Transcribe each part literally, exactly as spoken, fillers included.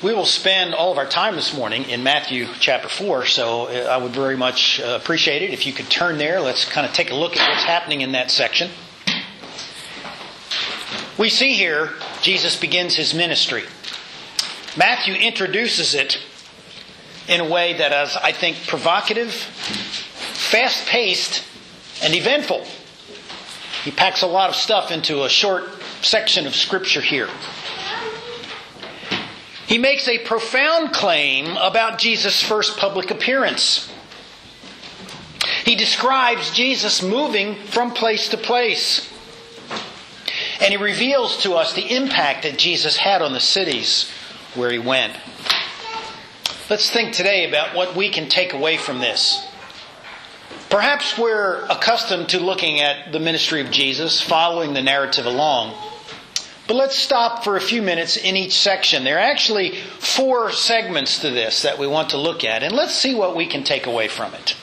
We will spend all of our time this morning in Matthew chapter four, so I would very much appreciate it if you could turn there. Let's kind of take a look at what's happening in that section. We see here Jesus begins his ministry. Matthew introduces it in a way that is, I think, provocative, fast-paced, and eventful. He packs a lot of stuff into a short section of Scripture here. He makes a profound claim about Jesus' first public appearance. He describes Jesus moving from place to place. And he reveals to us the impact that Jesus had on the cities where he went. Let's think today about what we can take away from this. Perhaps we're accustomed to looking at the ministry of Jesus, following the narrative along. But let's stop for a few minutes in each section. There are actually four segments to this that we want to look at, and let's see what we can take away from it.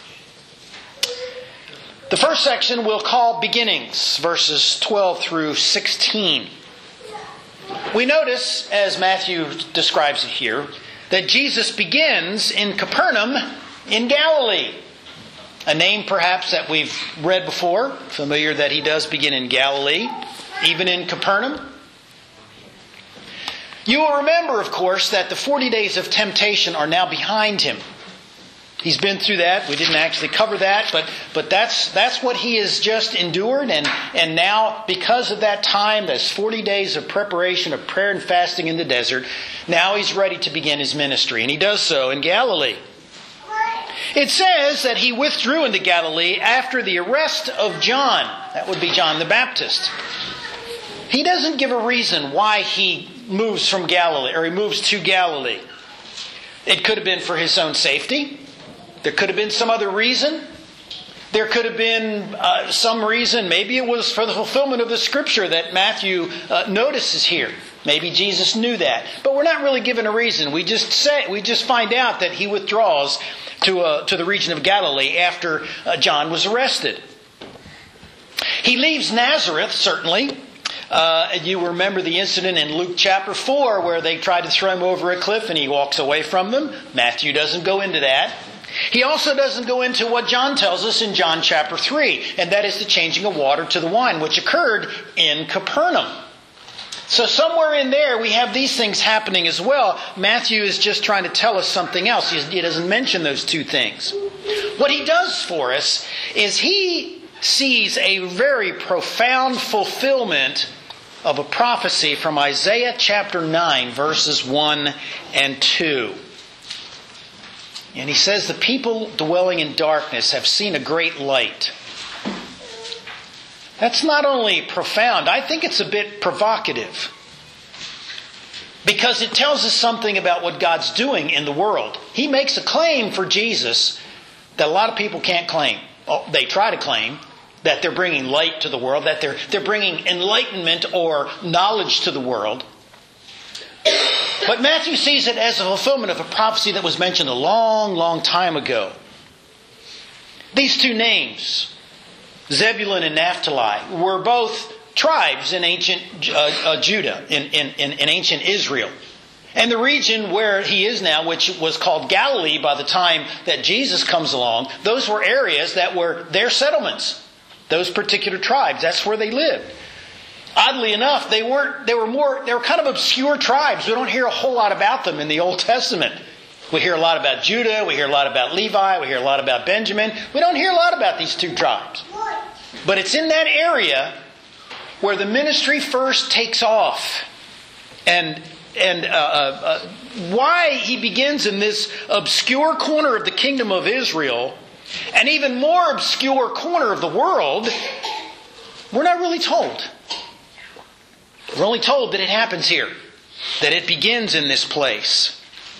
The first section we'll call Beginnings, verses twelve through sixteen. We notice, as Matthew describes it here, that Jesus begins in Capernaum in Galilee. A name perhaps that we've read before, familiar that he does begin in Galilee, even in Capernaum. You will remember, of course, that the forty days of temptation are now behind him. He's been through that. We didn't actually cover that, but but that's that's what he has just endured. And, and now, because of that time, those forty days of preparation, of prayer and fasting in the desert, now he's ready to begin his ministry. And he does so in Galilee. It says that he withdrew into Galilee after the arrest of John. That would be John the Baptist. He doesn't give a reason why he moves from Galilee, or he moves to Galilee. It could have been for his own safety. There could have been some other reason. There could have been uh, some reason. Maybe it was for the fulfillment of the Scripture that Matthew uh, notices here. Maybe Jesus knew that. But we're not really given a reason. We just say, we just find out that he withdraws to, uh, to the region of Galilee after uh, John was arrested. He leaves Nazareth, certainly. Uh, you remember the incident in Luke chapter four where they tried to throw him over a cliff and he walks away from them. Matthew doesn't go into that. He also doesn't go into what John tells us in John chapter three, and that is the changing of water to the wine, which occurred in Capernaum. So somewhere in there we have these things happening as well. Matthew is just trying to tell us something else. He doesn't mention those two things. What he does for us is he sees a very profound fulfillment of a prophecy from Isaiah chapter nine, verses one and two. And he says, the people dwelling in darkness have seen a great light. That's not only profound, I think it's a bit provocative. Because it tells us something about what God's doing in the world. He makes a claim for Jesus that a lot of people can't claim. Oh, they try to claim that they're bringing light to the world, that they're, they're bringing enlightenment or knowledge to the world. But Matthew sees it as a fulfillment of a prophecy that was mentioned a long, long time ago. These two names, Zebulun and Naphtali, were both tribes in ancient uh, uh, Judah, in, in, in, in ancient Israel. And the region where he is now, which was called Galilee by the time that Jesus comes along, those were areas that were their settlements. Those particular tribes, that's where they lived. Oddly enough, they weren't, they were more, they were kind of obscure tribes. We don't hear a whole lot about them in the Old Testament. We hear a lot about Judah, we hear a lot about Levi, we hear a lot about Benjamin. We don't hear a lot about these two tribes. But it's in that area where the ministry first takes off. And, and uh, uh, why he begins in this obscure corner of the kingdom of Israel, an even more obscure corner of the world, we're not really told. We're only told that it happens here, that it begins in this place.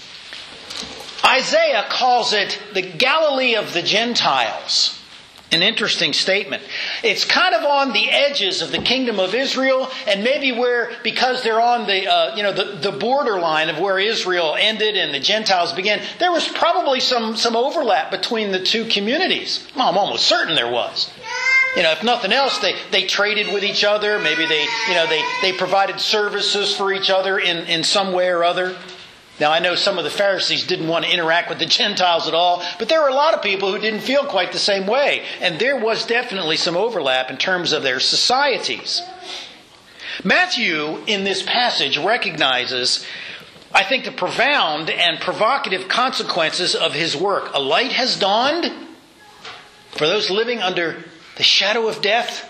Isaiah calls it the Galilee of the Gentiles. An interesting statement. It's kind of on the edges of the kingdom of Israel, and maybe where, because they're on the uh, you know the, the borderline of where Israel ended and the Gentiles began, there was probably some some overlap between the two communities. Well, I'm almost certain there was. You know, if nothing else, they, they traded with each other. Maybe they, you know, they, they provided services for each other in, in some way or other. Now, I know some of the Pharisees didn't want to interact with the Gentiles at all, but there were a lot of people who didn't feel quite the same way. And there was definitely some overlap in terms of their societies. Matthew, in this passage, recognizes, I think, the profound and provocative consequences of his work. A light has dawned for those living under the shadow of death.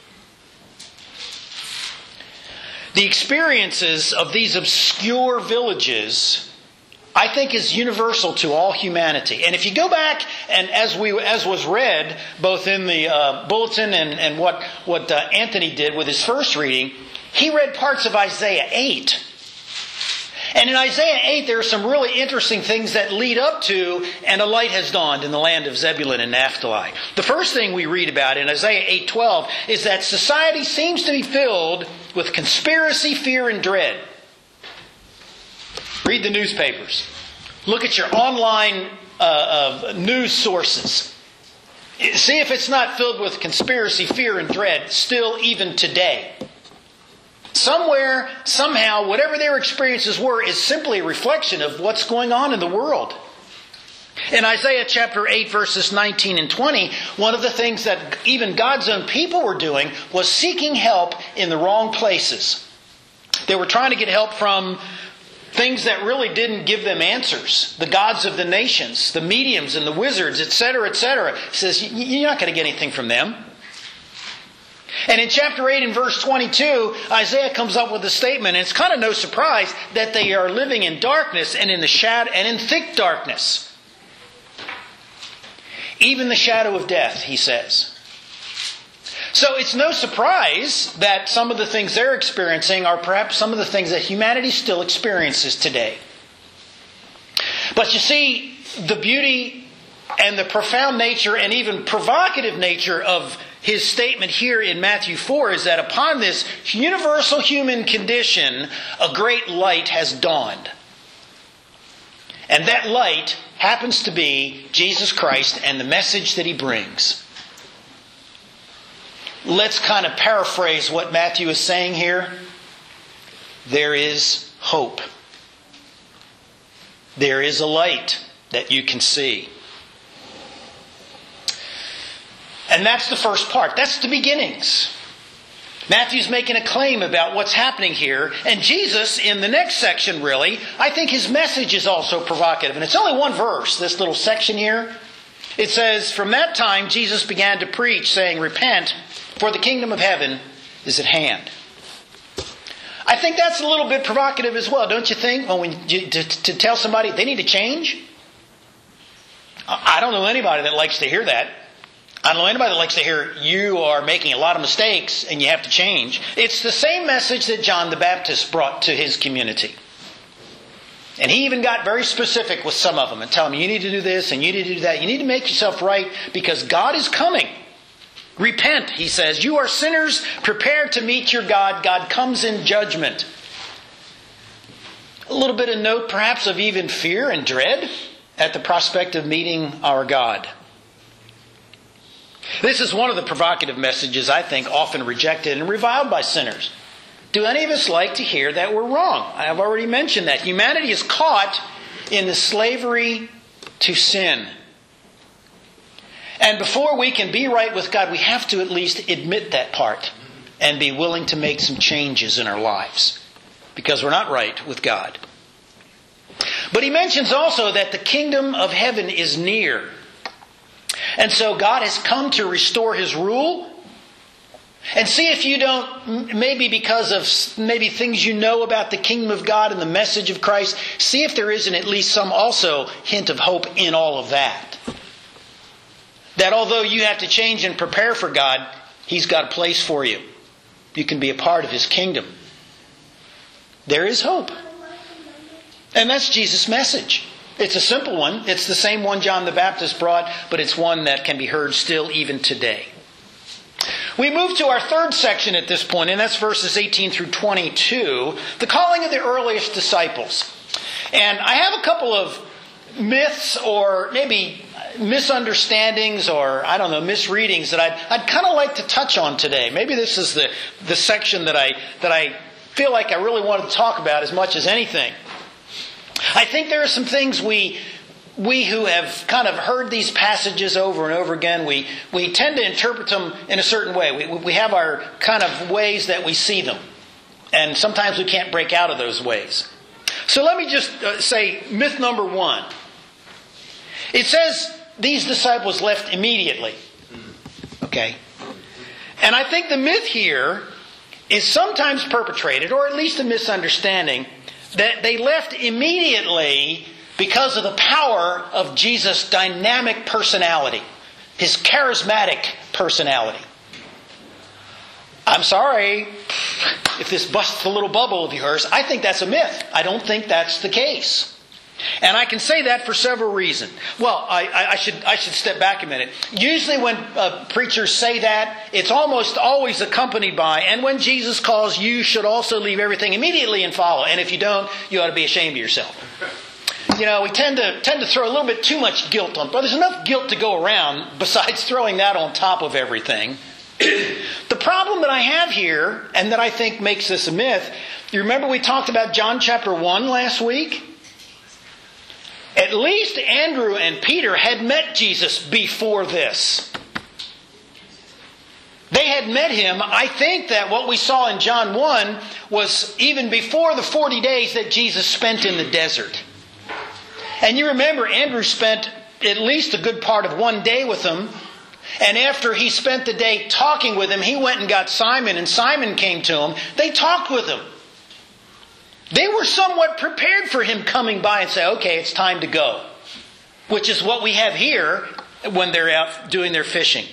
The experiences of these obscure villages, I think, is universal to all humanity. And if you go back, and as we as was read, both in the uh, bulletin and, and what, what uh, Anthony did with his first reading, he read parts of Isaiah eight. And in Isaiah eight, there are some really interesting things that lead up to, and a light has dawned in the land of Zebulun and Naphtali. The first thing we read about in Isaiah eight twelve is that society seems to be filled with conspiracy, fear, and dread. Read the newspapers. Look at your online uh, uh, news sources. See if it's not filled with conspiracy, fear, and dread still even today. Somewhere, somehow, whatever their experiences were is simply a reflection of what's going on in the world. In Isaiah chapter eight, verses nineteen and twenty, one of the things that even God's own people were doing was seeking help in the wrong places. They were trying to get help from things that really didn't give them answers. The gods of the nations, the mediums and the wizards, et cetera, et cetera. He says, you're not going to get anything from them. And in chapter eight and verse twenty-two, Isaiah comes up with a statement, and it's kind of no surprise that they are living in darkness and in the shadow and in thick darkness. Even the shadow of death, he says. So it's no surprise that some of the things they're experiencing are perhaps some of the things that humanity still experiences today. But you see, the beauty and the profound nature and even provocative nature of his statement here in Matthew four is that upon this universal human condition, a great light has dawned. And that light happens to be Jesus Christ and the message that he brings. Let's kind of paraphrase what Matthew is saying here. There is hope. There is a light that you can see. And that's the first part. That's the beginnings. Matthew's making a claim about what's happening here. And Jesus, in the next section, really, I think his message is also provocative. And it's only one verse, this little section here. It says, from that time Jesus began to preach, saying, repent, for the kingdom of heaven is at hand. I think that's a little bit provocative as well, don't you think? When you, to, to tell somebody they need to change? I don't know anybody that likes to hear that. I don't know anybody that likes to hear you are making a lot of mistakes and you have to change. It's the same message that John the Baptist brought to his community. And he even got very specific with some of them and tell them, you need to do this and you need to do that. You need to make yourself right because God is coming. Repent, he says. You are sinners. Prepare to meet your God. God comes in judgment. A little bit of note perhaps of even fear and dread at the prospect of meeting our God. This is one of the provocative messages, I think, often rejected and reviled by sinners. Do any of us like to hear that we're wrong? I have already mentioned that. Humanity is caught in the slavery to sin. And before we can be right with God, we have to at least admit that part and be willing to make some changes in our lives because we're not right with God. But he mentions also that the kingdom of heaven is near. And so God has come to restore his rule. And see if you don't, maybe because of maybe things you know about the kingdom of God and the message of Christ, see if there isn't at least some also hint of hope in all of that. That although you have to change and prepare for God, he's got a place for you. You can be a part of his kingdom. There is hope. And that's Jesus' message. It's a simple one. It's the same one John the Baptist brought, but it's one that can be heard still even today. We move to our third section at this point, and that's verses eighteen through twenty-two, the calling of the earliest disciples. And I have a couple of myths or maybe misunderstandings or, I don't know, misreadings that I'd, I'd kind of like to touch on today. Maybe this is the, the section that I, that I feel like I really wanted to talk about as much as anything. I think there are some things we we who have kind of heard these passages over and over again, we, we tend to interpret them in a certain way. We, we have our kind of ways that we see them. And sometimes we can't break out of those ways. So let me just uh, say myth number one. It says these disciples left immediately. Okay? And I think the myth here is sometimes perpetrated, or at least a misunderstanding, that they left immediately because of the power of Jesus' dynamic personality, his charismatic personality. I'm sorry if this busts a little bubble of yours. I think that's a myth. I don't think that's the case. And I can say that for several reasons. Well, I, I, I should I should step back a minute. Usually when uh, preachers say that, it's almost always accompanied by, and when Jesus calls, you should also leave everything immediately and follow. And if you don't, you ought to be ashamed of yourself. You know, we tend to tend to throw a little bit too much guilt on. But there's enough guilt to go around besides throwing that on top of everything. The problem that I have here, and that I think makes this a myth, you remember we talked about John chapter one last week? At least Andrew and Peter had met Jesus before this. They had met him. I think that what we saw in John one was even before the forty days that Jesus spent in the desert. And you remember Andrew spent at least a good part of one day with them. And after he spent the day talking with him, he went and got Simon, and Simon came to him. They talked with him. They were somewhat prepared for him coming by and say, okay, it's time to go. Which is what we have here when they're out doing their fishing.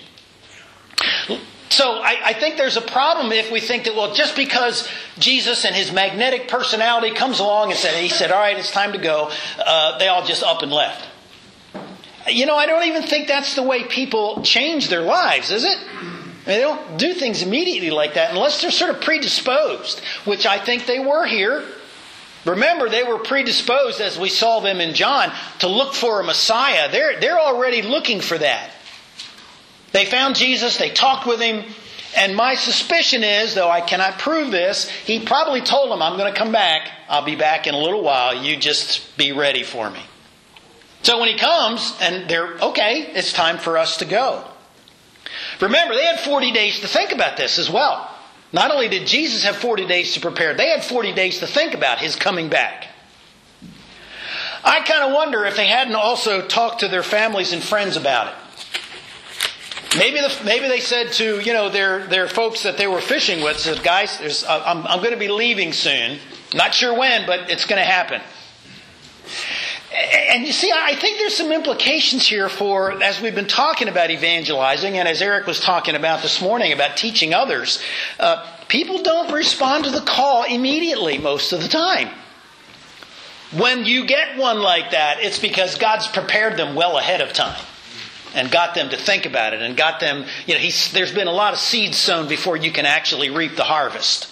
So I, I think there's a problem if we think that, well, just because Jesus and his magnetic personality comes along and said, he said, all right, it's time to go, uh, they all just up and left. You know, I don't even think that's the way people change their lives, is it? I mean, they don't do things immediately like that unless they're sort of predisposed, which I think they were here. Remember, they were predisposed, as we saw them in John, to look for a Messiah. They're, they're already looking for that. They found Jesus, they talked with him, and my suspicion is, though I cannot prove this, he probably told them, I'm going to come back. I'll be back in a little while. You just be ready for me. So when he comes, and they're, okay, it's time for us to go. Remember, they had forty days to think about this as well. Not only did Jesus have forty days to prepare, they had forty days to think about his coming back. I kind of wonder if they hadn't also talked to their families and friends about it. Maybe the, maybe they said to, you know, their their folks that they were fishing with, said, guys, there's, uh, I'm, I'm going to be leaving soon. Not sure when, but it's going to happen. And you see, I think there's some implications here for, as we've been talking about evangelizing, and as Eric was talking about this morning about teaching others, uh, people don't respond to the call immediately most of the time. When you get one like that, it's because God's prepared them well ahead of time and got them to think about it and got them, you know, he's, there's been a lot of seeds sown before you can actually reap the harvest.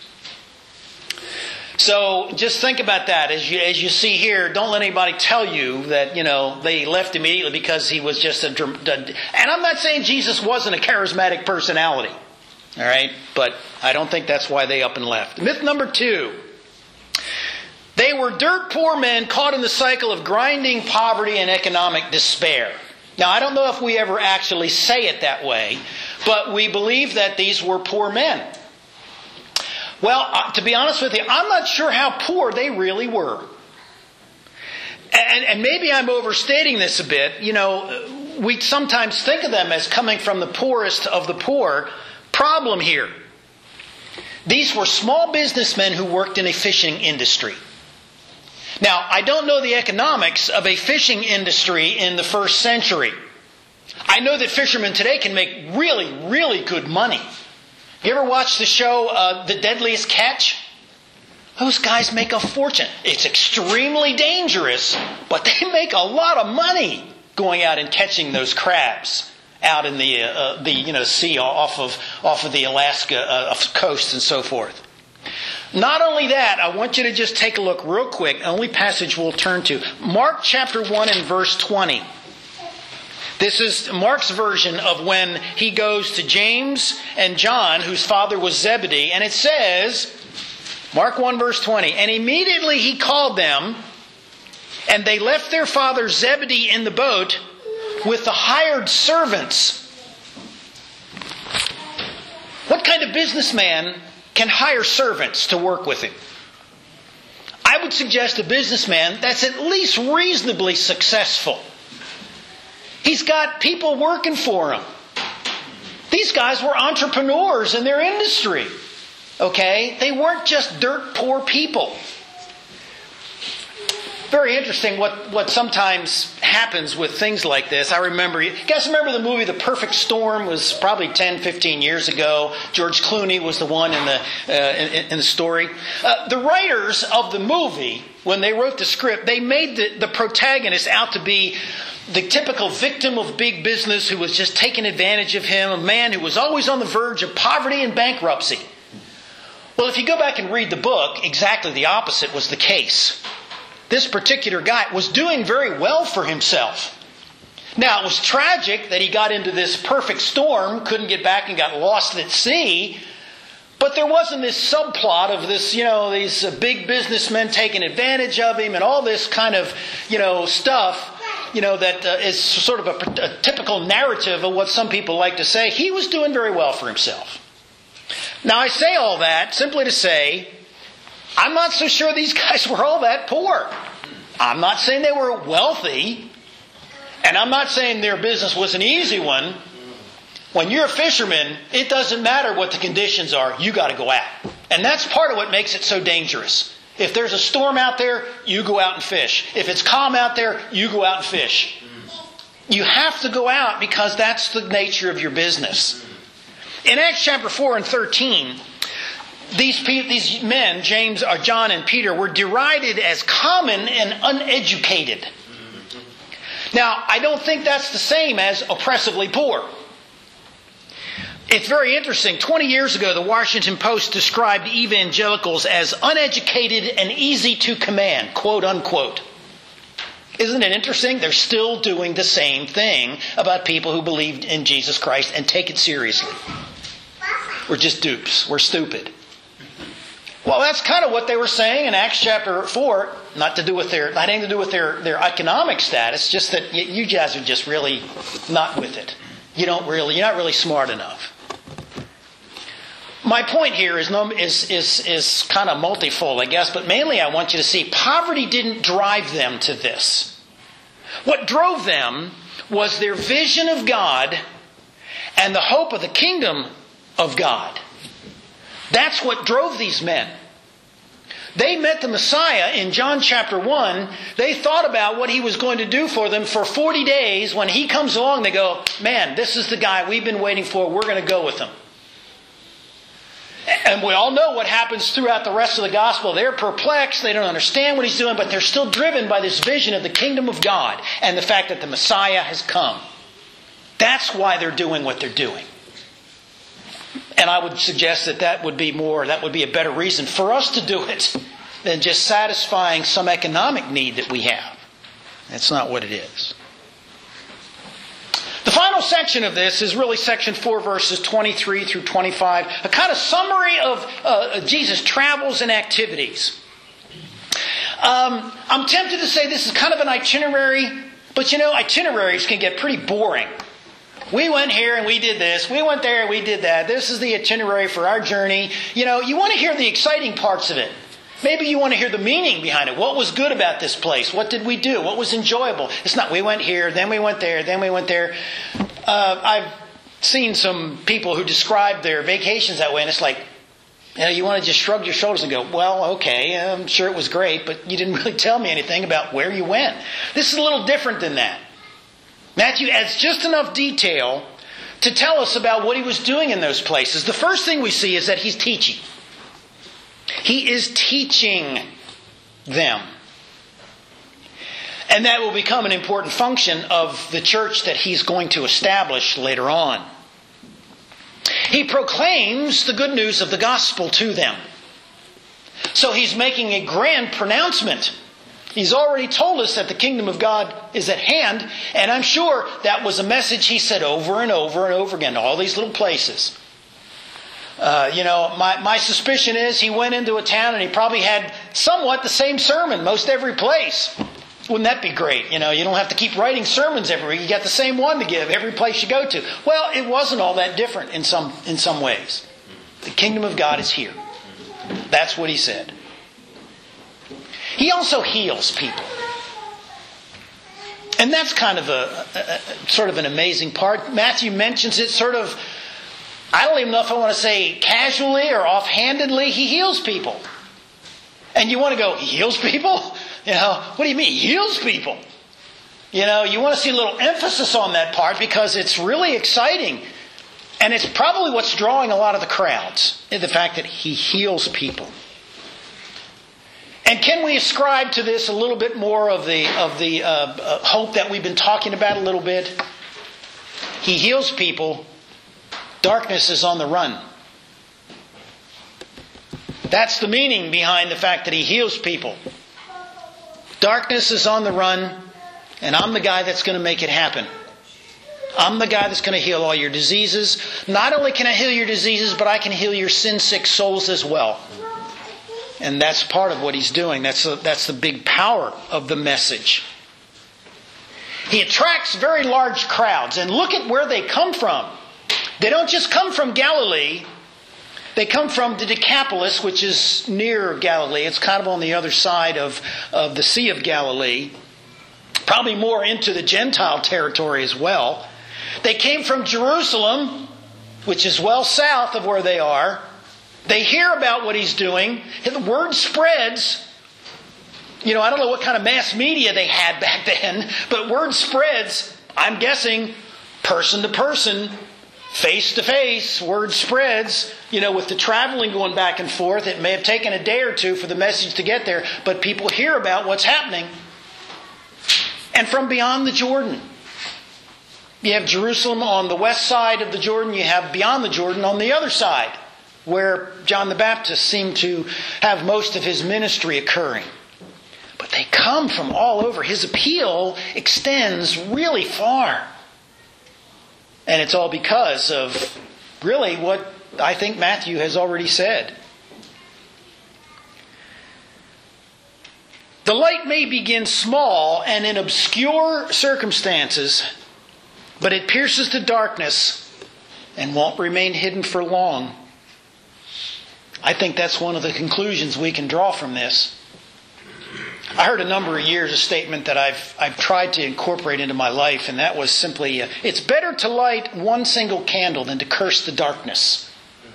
So just think about that as you as you see here. Don't let anybody tell you that, you know, they left immediately because he was just a... And I'm not saying Jesus wasn't a charismatic personality. All right? But I don't think that's why they up and left. Myth number two. They were dirt poor men caught in the cycle of grinding poverty and economic despair. Now, I don't know if we ever actually say it that way, but we believe that these were poor men. Well, uh, to be honest with you, I'm not sure how poor they really were. And, and maybe I'm overstating this a bit. You know, we sometimes think of them as coming from the poorest of the poor. Problem here. These were small businessmen who worked in a fishing industry. Now, I don't know the economics of a fishing industry in the first century. I know that fishermen today can make really, really good money. You ever watch the show uh, The Deadliest Catch? Those guys make a fortune. It's extremely dangerous, but they make a lot of money going out and catching those crabs out in the uh, the you know sea off of off of the Alaska uh, coast and so forth. Not only that, I want you to just take a look real quick. The only passage we'll turn to, Mark chapter one and verse twenty. This is Mark's version of when he goes to James and John, whose father was Zebedee. And it says, Mark one verse twenty, and immediately he called them, And they left their father Zebedee in the boat with the hired servants. What kind of businessman can hire servants to work with him? I would suggest a businessman that's at least reasonably successful. He's got people working for him. These guys were entrepreneurs in their industry. Okay? They weren't just dirt poor people. Very interesting what, what sometimes happens with things like this. I remember, you guys remember the movie The Perfect Storm? It was probably ten, fifteen years ago. George Clooney was the one in the, uh, in, in the story. Uh, the writers of the movie, when they wrote the script, they made the, the protagonist out to be the typical victim of big business who was just taking advantage of him, a man who was always on the verge of poverty and bankruptcy. Well, if you go back and read the book, exactly the opposite was the case. This particular guy was doing very well for himself. Now, it was tragic that he got into this perfect storm, couldn't get back and got lost at sea. But there wasn't this subplot of this, you know, these uh, big businessmen taking advantage of him and all this kind of, you know, stuff, you know, that uh, is sort of a, a typical narrative of what some people like to say. He was doing very well for himself. Now, I say all that simply to say, I'm not so sure these guys were all that poor. I'm not saying they were wealthy. And I'm not saying their business was an easy one. When you're a fisherman, it doesn't matter what the conditions are. You got to go out. And that's part of what makes it so dangerous. If there's a storm out there, you go out and fish. If it's calm out there, you go out and fish. You have to go out because that's the nature of your business. In Acts chapter four and thirteen, These pe- these men, James, or John and Peter, were derided as common and uneducated. Now, I don't think that's the same as oppressively poor. It's very interesting. Twenty years ago, the Washington Post described evangelicals as uneducated and easy to command, quote unquote. Isn't it interesting? They're still doing the same thing about people who believed in Jesus Christ and take it seriously. We're just dupes. We're stupid. Well, that's kind of what they were saying in Acts chapter four. Not to do with their, not anything to do with their, their economic status. Just that you guys are just really not with it. You don't really, you're not really smart enough. My point here is is is is kind of multifold, I guess. But mainly, I want you to see poverty didn't drive them to this. What drove them was their vision of God and the hope of the kingdom of God. That's what drove these men. They met the Messiah in John chapter one. They thought about what He was going to do for them for forty days. When He comes along, they go, man, this is the guy we've been waiting for. We're going to go with Him. And we all know what happens throughout the rest of the gospel. They're perplexed. They don't understand what He's doing, but they're still driven by this vision of the kingdom of God and the fact that the Messiah has come. That's why they're doing what they're doing. And I would suggest that that would be more, that would be a better reason for us to do it than just satisfying some economic need that we have. That's not what it is. The final section of this is really section four, verses twenty-three through twenty-five. A kind of summary of uh, Jesus' travels and activities. Um, I'm tempted to say this is kind of an itinerary, but you know, itineraries can get pretty boring. We went here and we did this. We went there and we did that. This is the itinerary for our journey. You know, you want to hear the exciting parts of it. Maybe you want to hear the meaning behind it. What was good about this place? What did we do? What was enjoyable? It's not we went here, then we went there, then we went there. Uh, I've seen some people who describe their vacations that way, and it's like, you know, you want to just shrug your shoulders and go, well, okay, I'm sure it was great, but you didn't really tell me anything about where you went. This is a little different than that. Matthew adds just enough detail to tell us about what He was doing in those places. The first thing we see is that He's teaching. He is teaching them. And that will become an important function of the church that He's going to establish later on. He proclaims the good news of the gospel to them. So He's making a grand pronouncement. He's already told us that the kingdom of God is at hand, and I'm sure that was a message He said over and over and over again to all these little places. Uh, you know, my, my suspicion is He went into a town and He probably had somewhat the same sermon most every place. Wouldn't that be great? You know, you don't have to keep writing sermons every week. You got the same one to give every place you go to. Well, it wasn't all that different in some in some ways. The kingdom of God is here. That's what he said. He also heals people. And that's kind of a, a, a sort of an amazing part. Matthew mentions it sort of, I don't even know if I want to say casually or offhandedly. He heals people. And you want to go, he heals people? You know, what do you mean? He heals people. You know, you want to see a little emphasis on that part because it's really exciting. And it's probably what's drawing a lot of the crowds, the fact that he heals people. And can we ascribe to this a little bit more of the of the uh, uh, hope that we've been talking about a little bit? He heals people. Darkness is on the run. That's the meaning behind the fact that he heals people. Darkness is on the run, and I'm the guy that's going to make it happen. I'm the guy that's going to heal all your diseases. Not only can I heal your diseases, but I can heal your sin-sick souls as well. And that's part of what he's doing. That's the, that's the big power of the message. He attracts very large crowds. And look at where they come from. They don't just come from Galilee. They come from the Decapolis, which is near Galilee. It's kind of on the other side of, of the Sea of Galilee. Probably more into the Gentile territory as well. They came from Jerusalem, which is well south of where they are. They hear about what he's doing. The word spreads. You know, I don't know what kind of mass media they had back then, but word spreads, I'm guessing, person to person, face to face, word spreads. You know, with the traveling going back and forth, it may have taken a day or two for the message to get there, but people hear about what's happening. And from beyond the Jordan. You have Jerusalem on the west side of the Jordan. You have beyond the Jordan on the other side, where John the Baptist seemed to have most of his ministry occurring. But they come from all over. His appeal extends really far. And it's all because of really what I think Matthew has already said. The light may begin small and in obscure circumstances, but it pierces the darkness and won't remain hidden for long. I think that's one of the conclusions we can draw from this. I heard a number of years a statement that I've I've tried to incorporate into my life, and that was simply, uh, it's better to light one single candle than to curse the darkness.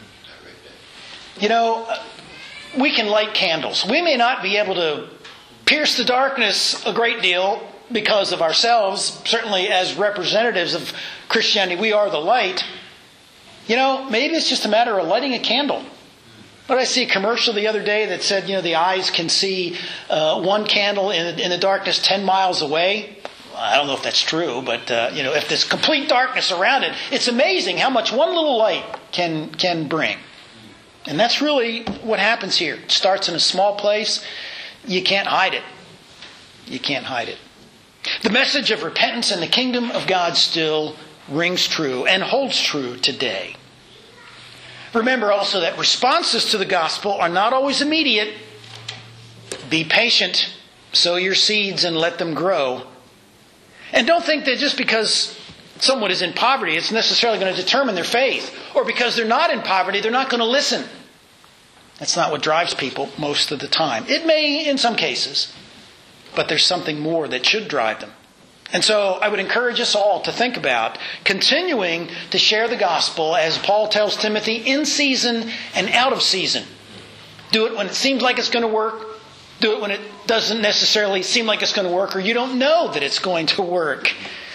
You know, we can light candles. We may not be able to pierce the darkness a great deal because of ourselves. Certainly as representatives of Christianity, we are the light. You know, maybe it's just a matter of lighting a candle. But I see a commercial the other day that said, you know, the eyes can see uh, one candle in, in the darkness ten miles away. I don't know if that's true, but, uh, you know, if there's complete darkness around it, it's amazing how much one little light can can bring. And that's really what happens here. It starts in a small place. You can't hide it. You can't hide it. The message of repentance and the kingdom of God still rings true and holds true today. Remember also that responses to the gospel are not always immediate. Be patient, sow your seeds and let them grow. And don't think that just because someone is in poverty, it's necessarily going to determine their faith. Or because they're not in poverty, they're not going to listen. That's not what drives people most of the time. It may in some cases, but there's something more that should drive them. And so I would encourage us all to think about continuing to share the gospel, as Paul tells Timothy, in season and out of season. Do it when it seems like it's going to work. Do it when it doesn't necessarily seem like it's going to work, or you don't know that it's going to work.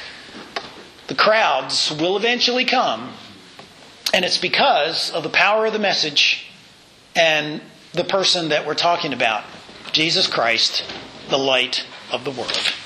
The crowds will eventually come, and it's because of the power of the message and the person that we're talking about, Jesus Christ, the light of the world.